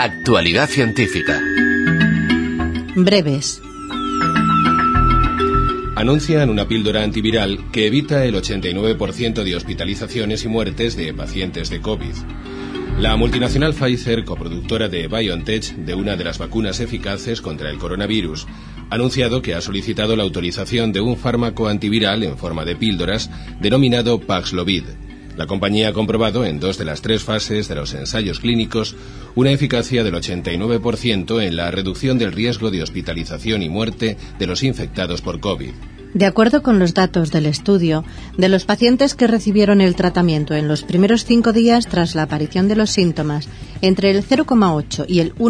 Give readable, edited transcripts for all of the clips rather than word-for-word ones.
Actualidad científica. Breves. Anuncian una píldora antiviral que evita el 89% de hospitalizaciones y muertes de pacientes de COVID. La multinacional Pfizer, coproductora de BioNTech, de una de las vacunas eficaces contra el coronavirus, ha anunciado que ha solicitado la autorización de un fármaco antiviral en forma de píldoras denominado Paxlovid. La compañía ha comprobado en 2 de las 3 fases de los ensayos clínicos una eficacia del 89% en la reducción del riesgo de hospitalización y muerte de los infectados por COVID. De acuerdo con los datos del estudio, de los pacientes que recibieron el tratamiento en los primeros 5 días tras la aparición de los síntomas, entre el 0,8 y el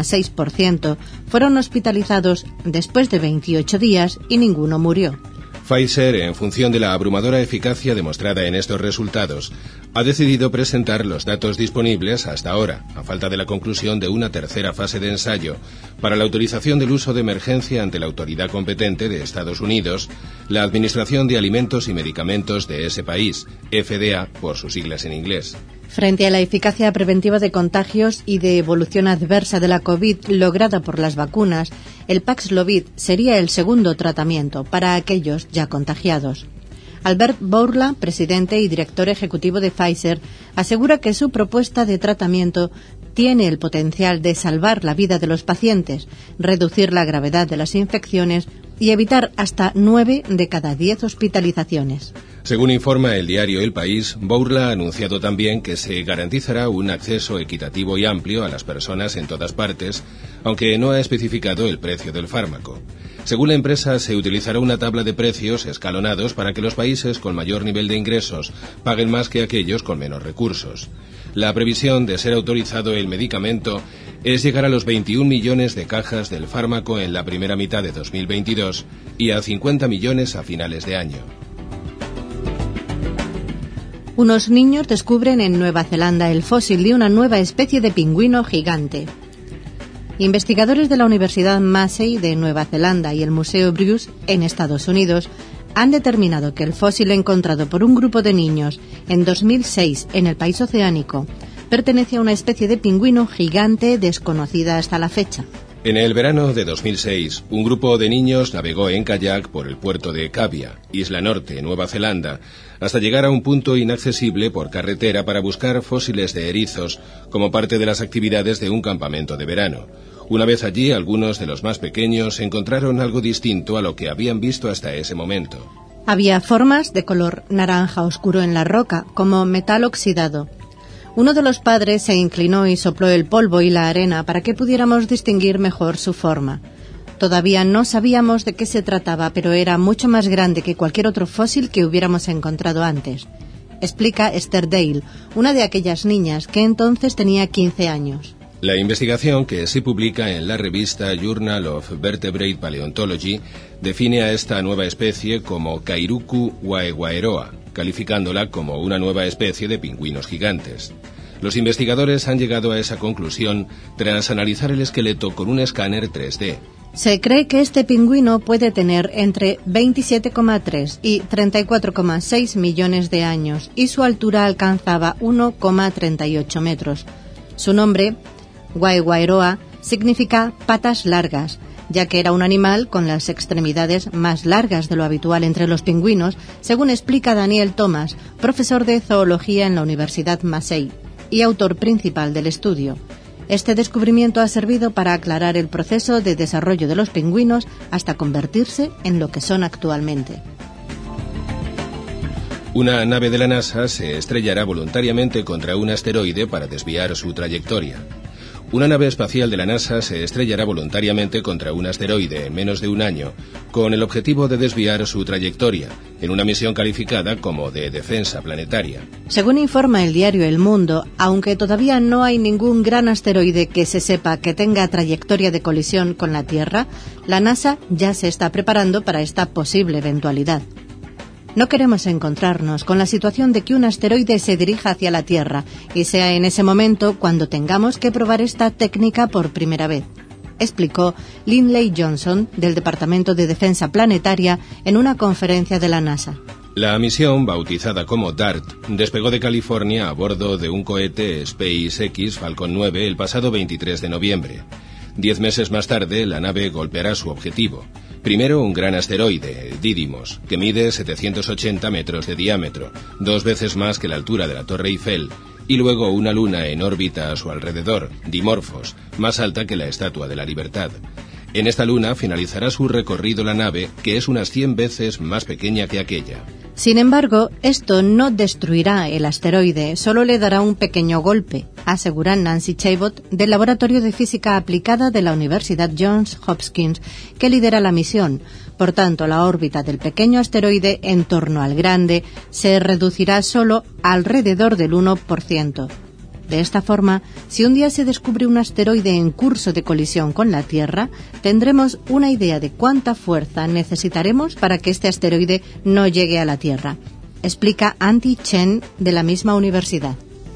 1,6% fueron hospitalizados después de 28 días y ninguno murió. Pfizer, en función de la abrumadora eficacia demostrada en estos resultados, ha decidido presentar los datos disponibles hasta ahora, a falta de la conclusión de una tercera fase de ensayo, para la autorización del uso de emergencia ante la autoridad competente de Estados Unidos, la Administración de Alimentos y Medicamentos de ese país, FDA por sus siglas en inglés. Frente a la eficacia preventiva de contagios y de evolución adversa de la COVID lograda por las vacunas, el Paxlovid sería el segundo tratamiento para aquellos ya contagiados. Albert Bourla, presidente y director ejecutivo de Pfizer, asegura que su propuesta de tratamiento tiene el potencial de salvar la vida de los pacientes, reducir la gravedad de las infecciones y evitar hasta 9 de cada 10 hospitalizaciones. Según informa el diario El País, Bourla ha anunciado también que se garantizará un acceso equitativo y amplio a las personas en todas partes, aunque no ha especificado el precio del fármaco. Según la empresa, se utilizará una tabla de precios escalonados para que los países con mayor nivel de ingresos paguen más que aquellos con menos recursos. La previsión de ser autorizado el medicamento es llegar a los 21 millones de cajas del fármaco en la primera mitad de 2022 y a 50 millones a finales de año. Unos niños descubren en Nueva Zelanda el fósil de una nueva especie de pingüino gigante. Investigadores de la Universidad Massey de Nueva Zelanda y el Museo Bruce en Estados Unidos han determinado que el fósil encontrado por un grupo de niños en 2006 en el país oceánico pertenece a una especie de pingüino gigante desconocida hasta la fecha. En el verano de 2006, un grupo de niños navegó en kayak por el puerto de Cavia, Isla Norte, Nueva Zelanda, hasta llegar a un punto inaccesible por carretera para buscar fósiles de erizos como parte de las actividades de un campamento de verano. Una vez allí, algunos de los más pequeños encontraron algo distinto a lo que habían visto hasta ese momento. Había formas de color naranja oscuro en la roca, como metal oxidado. Uno de los padres se inclinó y sopló el polvo y la arena para que pudiéramos distinguir mejor su forma. Todavía no sabíamos de qué se trataba, pero era mucho más grande que cualquier otro fósil que hubiéramos encontrado antes, explica Esther Dale, una de aquellas niñas que entonces tenía 15 años. La investigación, que se publica en la revista Journal of Vertebrate Paleontology, define a esta nueva especie como Kairuku waewaeroa, calificándola como una nueva especie de pingüinos gigantes. Los investigadores han llegado a esa conclusión tras analizar el esqueleto con un escáner 3D. Se cree que este pingüino puede tener entre 27,3 y 34,6 millones de años y su altura alcanzaba 1,38 metros. Su nombre, Waewaeroa, significa patas largas, ya que era un animal con las extremidades más largas de lo habitual entre los pingüinos, según explica Daniel Thomas, profesor de zoología en la Universidad Massey y autor principal del estudio. Este descubrimiento ha servido para aclarar el proceso de desarrollo de los pingüinos hasta convertirse en lo que son actualmente. Una nave de la NASA se estrellará voluntariamente contra un asteroide para desviar su trayectoria. Una nave espacial de la NASA se estrellará voluntariamente contra un asteroide en menos de un año, con el objetivo de desviar su trayectoria, en una misión calificada como de defensa planetaria. Según informa el diario El Mundo, aunque todavía no hay ningún gran asteroide que se sepa que tenga trayectoria de colisión con la Tierra, la NASA ya se está preparando para esta posible eventualidad. No queremos encontrarnos con la situación de que un asteroide se dirija hacia la Tierra y sea en ese momento cuando tengamos que probar esta técnica por primera vez, explicó Lindley Johnson del Departamento de Defensa Planetaria en una conferencia de la NASA. La misión, bautizada como DART, despegó de California a bordo de un cohete SpaceX Falcon 9 el pasado 23 de noviembre. 10 meses más tarde, la nave golpeará su objetivo. Primero, un gran asteroide, Didymos, que mide 780 metros de diámetro, 2 veces más que la altura de la Torre Eiffel, y luego una luna en órbita a su alrededor, Dimorphos, más alta que la Estatua de la Libertad. En esta luna finalizará su recorrido la nave, que es unas 100 veces más pequeña que aquella. Sin embargo, esto no destruirá el asteroide, solo le dará un pequeño golpe, asegura Nancy Chabot, del Laboratorio de Física Aplicada de la Universidad Johns Hopkins, que lidera la misión. Por tanto, la órbita del pequeño asteroide en torno al grande se reducirá solo alrededor del 1%. De esta forma, si un día se descubre un asteroide en curso de colisión con la Tierra, tendremos una idea de cuánta fuerza necesitaremos para que este asteroide no llegue a la Tierra, explica Andy Chen de la misma universidad.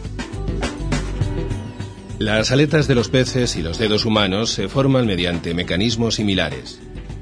Las aletas de los peces y los dedos humanos se forman mediante mecanismos similares.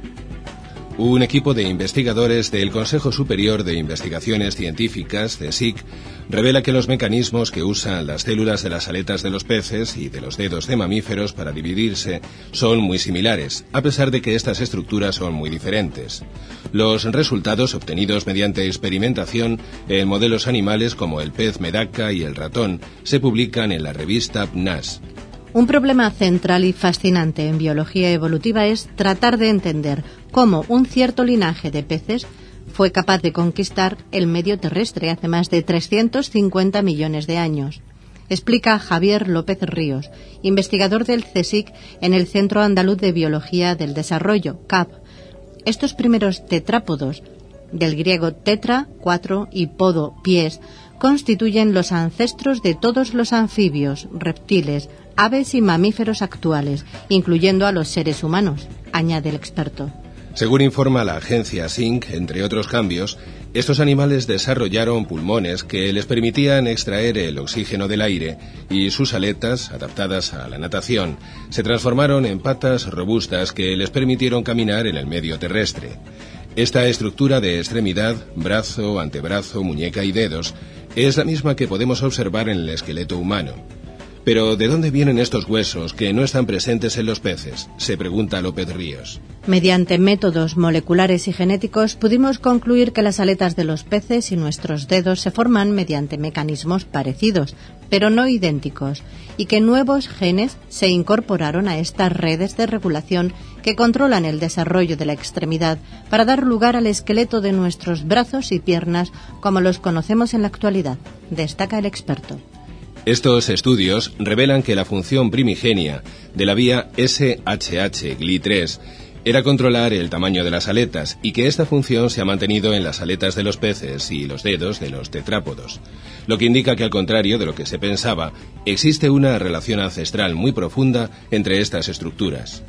Un equipo de investigadores del Consejo Superior de Investigaciones Científicas, CSIC, revela que los mecanismos que usan las células de las aletas de los peces y de los dedos de mamíferos para dividirse son muy similares, a pesar de que estas estructuras son muy diferentes. Los resultados obtenidos mediante experimentación en modelos animales como el pez medaca y el ratón se publican en la revista PNAS. Un problema central y fascinante en biología evolutiva es tratar de entender cómo un cierto linaje de peces fue capaz de conquistar el medio terrestre hace más de 350 millones de años. Explica Javier López Ríos, investigador del CSIC en el Centro Andaluz de Biología del Desarrollo, CAB. Estos primeros tetrápodos, del griego tetra, 4, y podo, pies, constituyen los ancestros de todos los anfibios, reptiles, aves y mamíferos actuales, incluyendo a los seres humanos, añade el experto. Según informa la agencia SYNC, entre otros cambios, estos animales desarrollaron pulmones que les permitían extraer el oxígeno del aire y sus aletas, adaptadas a la natación, se transformaron en patas robustas que les permitieron caminar en el medio terrestre. Esta estructura de extremidad, brazo, antebrazo, muñeca y dedos, es la misma que podemos observar en el esqueleto humano. Pero, ¿de dónde vienen estos huesos que no están presentes en los peces?, se pregunta López Ríos. Mediante métodos moleculares y genéticos pudimos concluir que las aletas de los peces y nuestros dedos se forman mediante mecanismos parecidos, pero no idénticos, y que nuevos genes se incorporaron a estas redes de regulación que controlan el desarrollo de la extremidad para dar lugar al esqueleto de nuestros brazos y piernas como los conocemos en la actualidad, destaca el experto. Estos estudios revelan que la función primigenia de la vía SHH-GLI3 era controlar el tamaño de las aletas y que esta función se ha mantenido en las aletas de los peces y los dedos de los tetrápodos, lo que indica que, al contrario de lo que se pensaba, existe una relación ancestral muy profunda entre estas estructuras.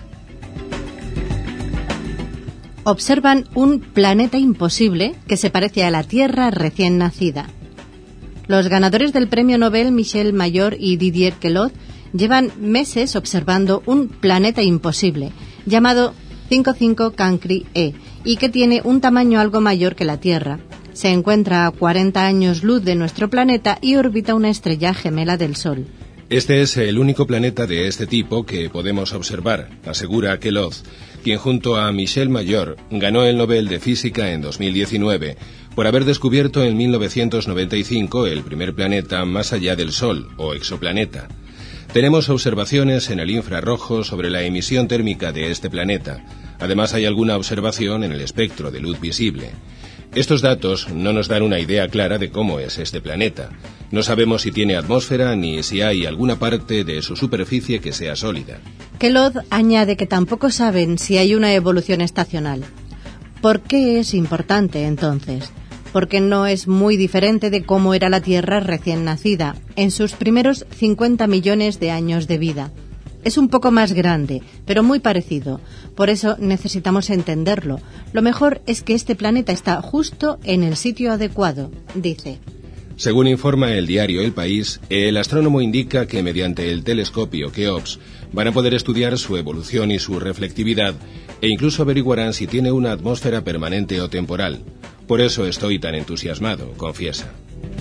Observan un planeta imposible que se parece a la Tierra recién nacida. Los ganadores del premio Nobel Michel Mayor y Didier Queloz llevan meses observando un planeta imposible llamado 55 Cancri E y que tiene un tamaño algo mayor que la Tierra. Se encuentra a 40 años luz de nuestro planeta y orbita una estrella gemela del Sol. Este es el único planeta de este tipo que podemos observar, asegura Queloz, quien junto a Michel Mayor ganó el Nobel de Física en 2019 por haber descubierto en 1995 el primer planeta más allá del Sol, o exoplaneta. Tenemos observaciones en el infrarrojo sobre la emisión térmica de este planeta. Además, hay alguna observación en el espectro de luz visible. Estos datos no nos dan una idea clara de cómo es este planeta. No sabemos si tiene atmósfera ni si hay alguna parte de su superficie que sea sólida. Queloz añade que tampoco saben si hay una evolución estacional. ¿Por qué es importante entonces? Porque no es muy diferente de cómo era la Tierra recién nacida, en sus primeros 50 millones de años de vida. Es un poco más grande, pero muy parecido. Por eso necesitamos entenderlo. Lo mejor es que este planeta está justo en el sitio adecuado, dice. Según informa el diario El País, el astrónomo indica que mediante el telescopio Keops van a poder estudiar su evolución y su reflectividad e incluso averiguarán si tiene una atmósfera permanente o temporal. Por eso estoy tan entusiasmado, confiesa.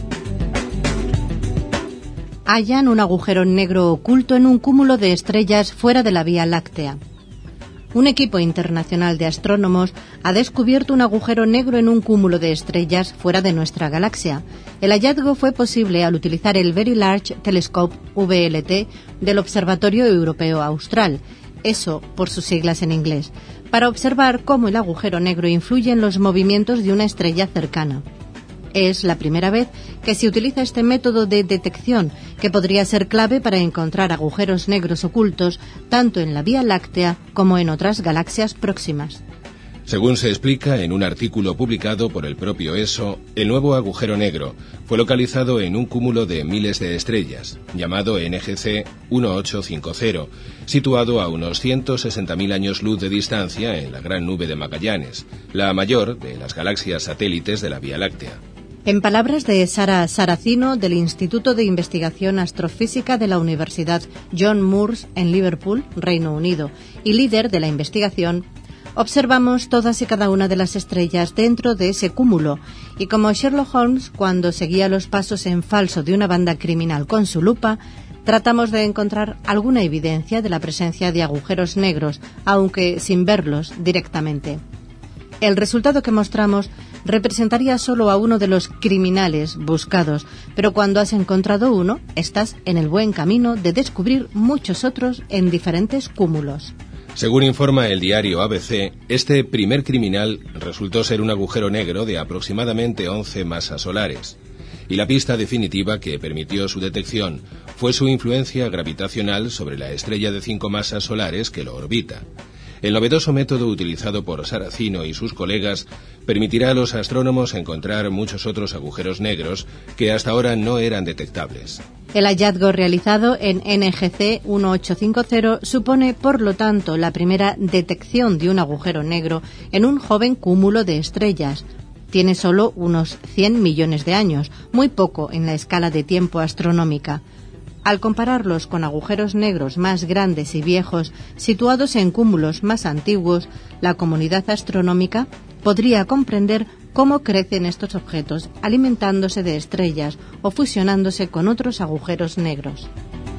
Hallan un agujero negro oculto en un cúmulo de estrellas fuera de la Vía Láctea. Un equipo internacional de astrónomos ha descubierto un agujero negro en un cúmulo de estrellas fuera de nuestra galaxia. El hallazgo fue posible al utilizar el Very Large Telescope VLT del Observatorio Europeo Austral, ESO por sus siglas en inglés, para observar cómo el agujero negro influye en los movimientos de una estrella cercana. Es la primera vez que se utiliza este método de detección, que podría ser clave para encontrar agujeros negros ocultos tanto en la Vía Láctea como en otras galaxias próximas. Según se explica en un artículo publicado por el propio ESO, el nuevo agujero negro fue localizado en un cúmulo de miles de estrellas, llamado NGC 1850, situado a unos 160.000 años luz de distancia en la Gran Nube de Magallanes, la mayor de las galaxias satélites de la Vía Láctea. En palabras de Sara Saracino, del Instituto de Investigación Astrofísica de la Universidad John Moores en Liverpool, Reino Unido, y líder de la investigación, observamos todas y cada una de las estrellas dentro de ese cúmulo, y como Sherlock Holmes cuando seguía los pasos en falso de una banda criminal con su lupa, tratamos de encontrar alguna evidencia de la presencia de agujeros negros, aunque sin verlos directamente. El resultado que mostramos representaría solo a uno de los criminales buscados, pero cuando has encontrado uno, estás en el buen camino de descubrir muchos otros en diferentes cúmulos. Según informa el diario ABC, este primer criminal resultó ser un agujero negro de aproximadamente 11 masas solares, y la pista definitiva que permitió su detección fue su influencia gravitacional sobre la estrella de 5 masas solares que lo orbita. El novedoso método utilizado por Saracino y sus colegas permitirá a los astrónomos encontrar muchos otros agujeros negros que hasta ahora no eran detectables. El hallazgo realizado en NGC 1850 supone, por lo tanto, la primera detección de un agujero negro en un joven cúmulo de estrellas. Tiene solo unos 100 millones de años, muy poco en la escala de tiempo astronómica. Al compararlos con agujeros negros más grandes y viejos, situados en cúmulos más antiguos, la comunidad astronómica podría comprender cómo crecen estos objetos alimentándose de estrellas o fusionándose con otros agujeros negros.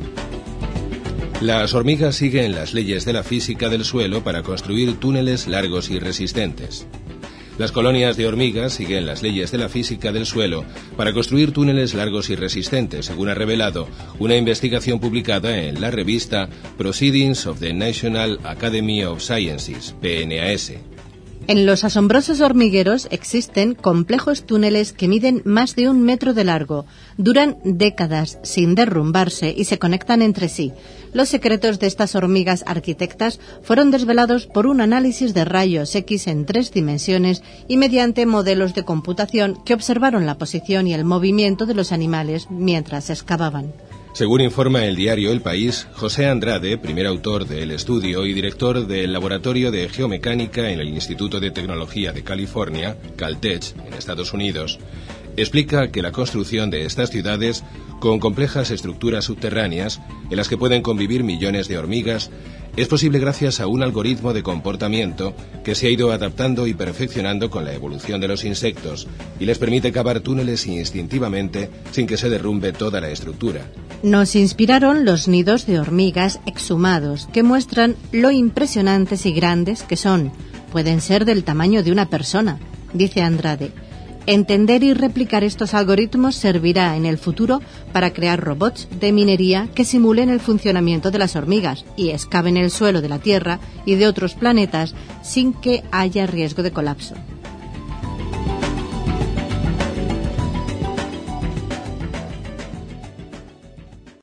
Las hormigas siguen las leyes de la física del suelo para construir túneles largos y resistentes. Las colonias de hormigas siguen las leyes de la física del suelo para construir túneles largos y resistentes, según ha revelado una investigación publicada en la revista Proceedings of the National Academy of Sciences, PNAS. En los asombrosos hormigueros existen complejos túneles que miden más de 1 metro de largo, duran décadas sin derrumbarse y se conectan entre sí. Los secretos de estas hormigas arquitectas fueron desvelados por un análisis de rayos X en 3 dimensiones y mediante modelos de computación que observaron la posición y el movimiento de los animales mientras excavaban. Según informa el diario El País, José Andrade, primer autor del estudio y director del Laboratorio de Geomecánica en el Instituto de Tecnología de California, Caltech, en Estados Unidos, explica que la construcción de estas ciudades, con complejas estructuras subterráneas, en las que pueden convivir millones de hormigas, es posible gracias a un algoritmo de comportamiento que se ha ido adaptando y perfeccionando con la evolución de los insectos y les permite cavar túneles instintivamente sin que se derrumbe toda la estructura. Nos inspiraron los nidos de hormigas exhumados, que muestran lo impresionantes y grandes que son. Pueden ser del tamaño de una persona, dice Andrade. Entender y replicar estos algoritmos servirá en el futuro para crear robots de minería que simulen el funcionamiento de las hormigas y excaven el suelo de la Tierra y de otros planetas sin que haya riesgo de colapso.